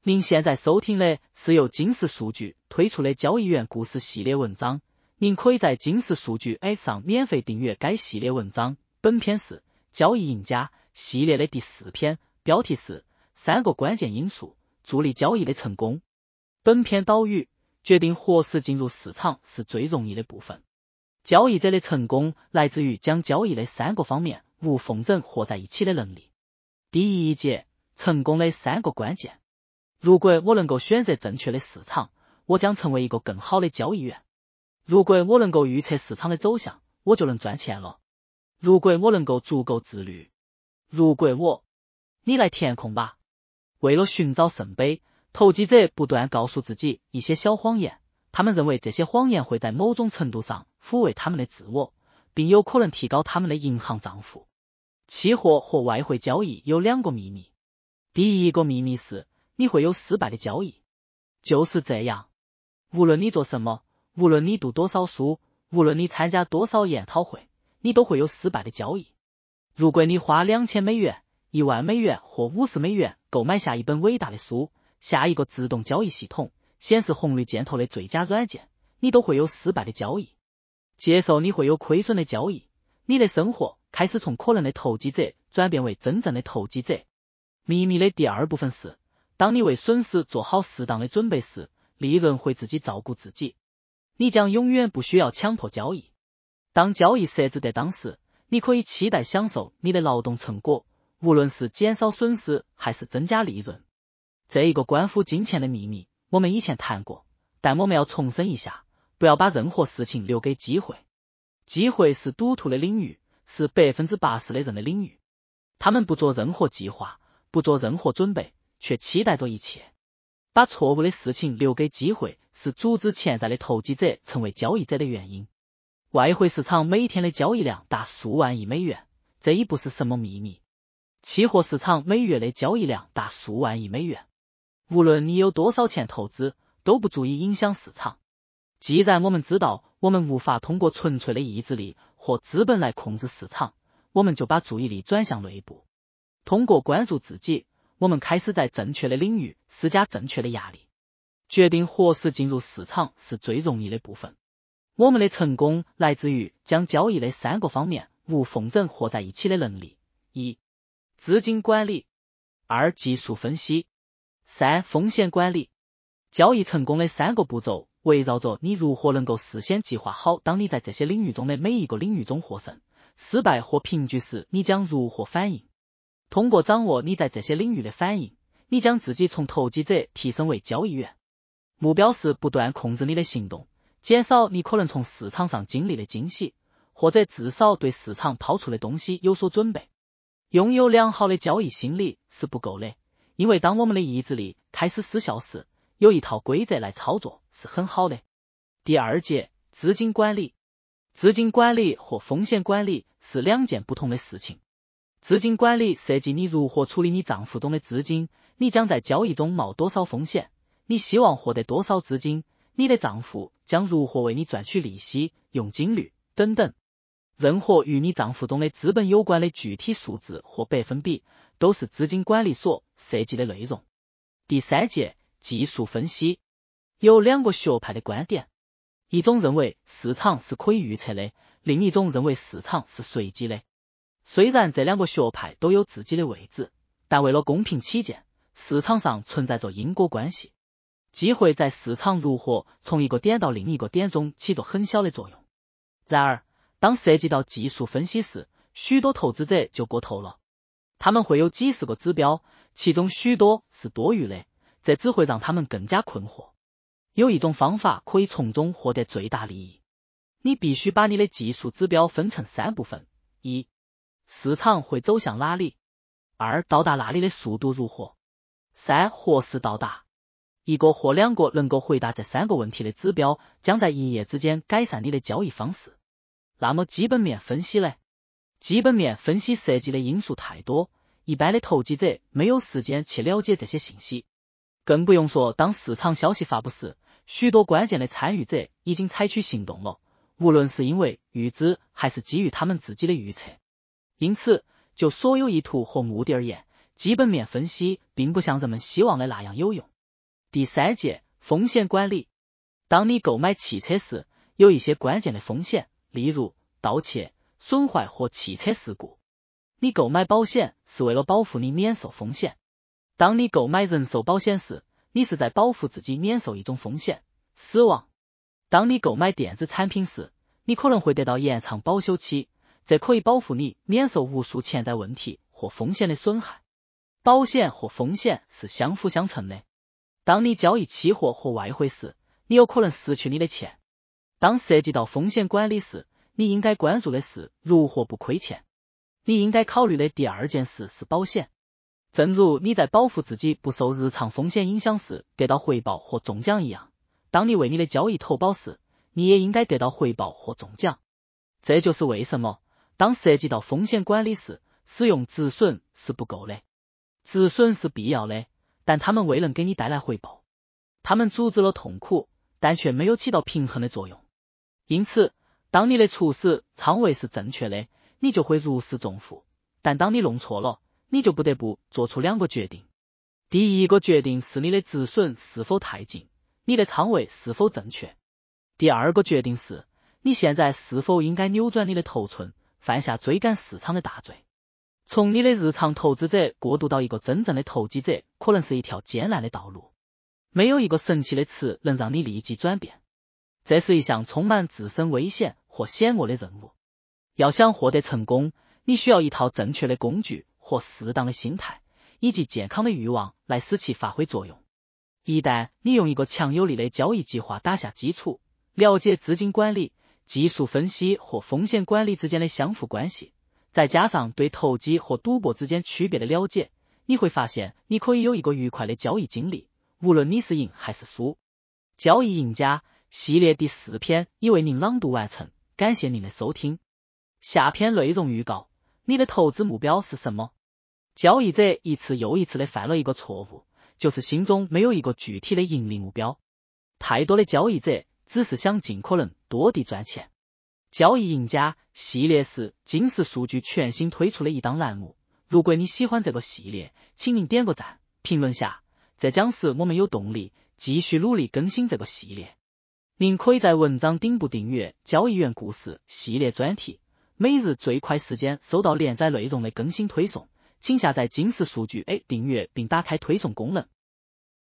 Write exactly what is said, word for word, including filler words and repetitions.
您现在收听的是由金石数据推出的交易员故事系列文章，您可以在金石数据 App 上免费订阅该系列文章。本篇是交易赢家系列的第四篇，标题是三个关键因素助力交易的成功。本篇导语决定何时进入市场是最容易的部分。交易者的成功来自于将交易的三个方面无缝整合在一起的能力。第一节，成功的三个关键。如果我能够选择正确的市场，我将成为一个更好的交易员。如果我能够预测市场的走向，我就能赚钱了。如果我能够足够自律，如果我……你来填空吧。为了寻找圣杯，投机者不断告诉自己一些小谎言，他们认为这些谎言会在某种程度上抚慰他们的自我，并有可能提高他们的银行账户。期货和外汇交易有两个秘密。第一个秘密是你会有失败的交易。就是这样，无论你做什么，无论你读多少书，无论你参加多少研讨会，你都会有失败的交易。如果你花两千美元、一万美元或五十美元购买下一本伟大的书，下一个自动交易系统，显示红绿箭头的最佳软件，你都会有失败的交易。接受你会有亏损的交易，你的生活开始从可能的投机者转变为真正的投机者。秘密的第二部分是，当你为损失做好适当的准备时，利润会自己照顾自己。你将永远不需要强迫交易。当交易设置得当时，你可以期待享受你的劳动成果，无论是减少损失还是增加利润。这一个关乎金钱的秘密，我们以前谈过，但我们要重申一下，不要把任何事情留给机会。机会是赌徒的领域，是 百分之八十 的人的领域。他们不做任何计划，不做任何准备，却期待着一切。把错误的事情留给机会，是阻止潜在的投机者成为交易者的原因。外汇市场每天的交易量达数万亿美元，这已不是什么秘密。期货市场每月的交易量达数万亿美元。无论你有多少钱投资，都不足以影响市场。既然我们知道我们无法通过纯粹的意志力或资本来控制市场，我们就把注意力转向内部。通过关注自己，我们开始在正确的领域施加正确的压力。决定何时进入市场是最容易的部分。我们的成功来自于将交易的三个方面无缝整合在一起的能力：一、资金管理；二、技术分析；三、风险管理。交易成功的三个步骤围绕着你如何能够事先计划好当你在这些领域中的每一个领域中获胜，失败或平局时你将如何反应。通过掌握你在这些领域的反应，你将自己从投机者提升为交易员。目标是不断控制你的行动，减少你可能从市场上经历的惊喜，或者至少对市场抛出的东西有所准备。拥有良好的交易心理是不够的，因为当我们的意志力开始失效时，有一套规则来操作是很好的。第二节，资金管理。资金管理和风险管理是两件不同的事情。资金管理涉及你如何处理你账户中的资金，你将在交易中冒多少风险，你希望获得多少资金，你的账户将如何为你赚取利息、佣金率等等。任何与你账户中的资本有关的具体数字或百分比，都是资金管理所涉及的内容。第三节，技术分析。有两个学派的观点，一种认为市场是可以预测的，另一种认为市场是随机的。虽然这两个学派都有自己的位置，但为了公平起见，市场上存在着因果关系。机会在市场如何从一个点到另一个点中起着很小的作用。然而，当涉及到技术分析时，许多投资者就过头了。他们会有几十个指标，其中许多是多余的，这只会让他们更加困惑。有一种方法可以从中获得最大利益。你必须把你的技术指标分成三部分：一、市场会走向哪里；二、到达那里的速度如何；三、何时到达。一个或两个能够回答这三个问题的指标，将在一夜之间改善你的交易方式。那么基本面分析呢？基本面分析涉及的因素太多，一般的投机者没有时间去了解这些信息。更不用说当市场消息发布时，许多关键的参与者已经采取行动了，无论是因为预知还是基于他们自己的预测。因此，就所有意图和目的而言， 基本面分析并不像人们希望的那样有用。第三节，风险管理。当你购买汽车时，有一些关键的风险，例如盗窃、损坏或汽车事故。你购买保险是为了保护你免受风险。当你购买人寿保险时，你是在保护自己免受一种风险，死亡。当你购买电子产品时，你可能会得到延长保修期，这可以保护你免受无数潜在问题或风险的损害。保险和风险是相辅相成的。当你交易期货或外汇时，你有可能失去你的钱。当涉及到风险管理时，你应该关注的是如何不亏欠。你应该考虑的第二件事是保险。正如你在保护自己不受日常风险影响时得到回报或中奖一样，当你为你的交易投保时，你也应该得到回报或中奖。这就是为什么当涉及到风险管理时，使用止损是不够的。止损是必要的，但它们未能给你带来回报。它们阻止了痛苦，但却没有起到平衡的作用。因此，当你的初始仓位是正确的，你就会如释重负，但当你弄错了，你就不得不做出两个决定。第一个决定是你的止损是否太近，你的仓位是否正确。第二个决定是你现在是否应该扭转你的头寸，犯下追赶市场的大罪。从你的日常投资者过渡到一个真正的投机者，可能是一条艰难的道路。没有一个神奇的词能让你立即转变。这是一项充满自身危险或险恶的任务。要想获得成功，你需要一套正确的工具或适当的心态，以及健康的欲望来使其发挥作用。一旦你用一个强有力的交易计划打下基础，了解资金管理、技术分析或风险管理之间的相互关系，再加上对投机和赌博之间区别的了解，你会发现你可以有一个愉快的交易经历，无论你是赢还是输。交易赢家系列第四篇已为您朗读完成，感谢您的收听。下篇内容预告：你的投资目标是什么？交易者一次又一次地犯了一个错误，就是心中没有一个具体的盈利目标。太多的交易者只是想尽可能多地赚钱。交易赢家系列是金石数据全新推出的一档栏目，如果你喜欢这个系列，请您点个赞，评论下，这将使我们有动力继续努力更新这个系列。您可以在文章顶部订阅交易员故事系列专题，每日最快时间收到连载内容的更新推送，请下载金石数据 A 订阅并打开推送功能。